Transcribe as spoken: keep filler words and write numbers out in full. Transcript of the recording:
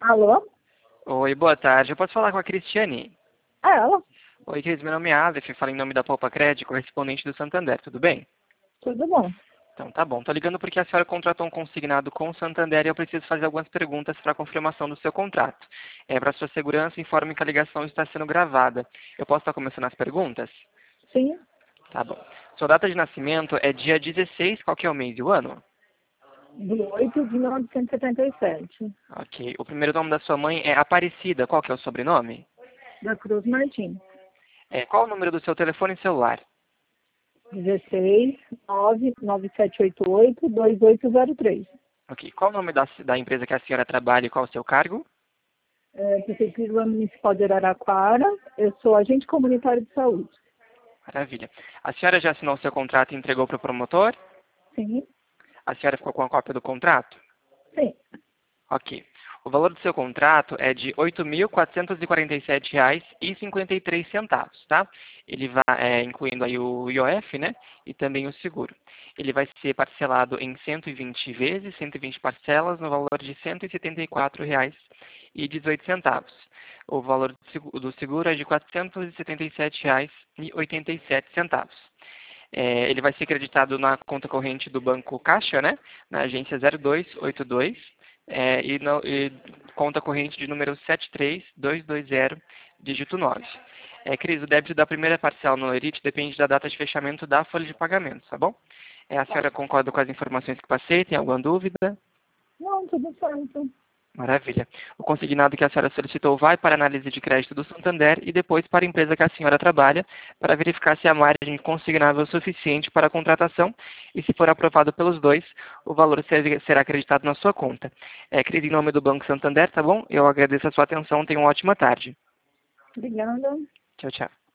Alô? Oi, boa tarde. Eu posso falar com a Cristiane? É ela? Oi, Cris, meu nome é Aleph, falo em nome da Poupa Crédito, correspondente do Santander, tudo bem? Tudo bom. Então tá bom. Tô ligando porque a senhora contratou um consignado com o Santander e eu preciso fazer algumas perguntas para confirmação do seu contrato. É, para sua segurança, informe que a ligação está sendo gravada. Eu posso estar começando as perguntas? Sim. Tá bom. Sua data de nascimento é dia dezesseis, qual que é o mês e o ano? Do oito de mil novecentos e setenta e sete. Ok. O primeiro nome da sua mãe é Aparecida, qual que é o sobrenome? Da Cruz Martins. É, qual o número do seu telefone celular? dezesseis, nove, nove sete oito oito, dois oito zero três. Ok. Qual o nome da, da empresa que a senhora trabalha e qual o seu cargo? É, Prefeitura Municipal de Araraquara. Eu sou agente comunitário de saúde. Maravilha. A senhora já assinou o seu contrato e entregou para o promotor? Sim. A senhora ficou com a cópia do contrato? Sim. Ok. O valor do seu contrato é de oito mil quatrocentos e quarenta e sete reais e cinquenta e três centavos, tá? Ele vai, é, incluindo aí o I O F, né? E também o seguro. Ele vai ser parcelado em cento e vinte vezes, cento e vinte parcelas, no valor de cento e setenta e quatro reais e dezoito centavos. O valor do segu- do seguro é de quatrocentos e setenta e sete reais e oitenta e sete centavos. É, ele vai ser creditado na conta corrente do Banco Caixa, né? Na agência zero dois oito dois é, e, no- e conta corrente de número sete três dois dois zero, dígito nove. É, Cris, o débito da primeira parcela no Lerite depende da data de fechamento da folha de pagamento, tá bom? É, a senhora concorda com as informações que passei? Tem alguma dúvida? Não, tudo certo. Maravilha. O consignado que a senhora solicitou vai para a análise de crédito do Santander e depois para a empresa que a senhora trabalha para verificar se a margem consignável é suficiente para a contratação e, se for aprovado pelos dois, o valor ser- será acreditado na sua conta. É, Cris, em nome do Banco Santander, tá bom? Eu agradeço a sua atenção. Tenha uma ótima tarde. Obrigada. Tchau, tchau.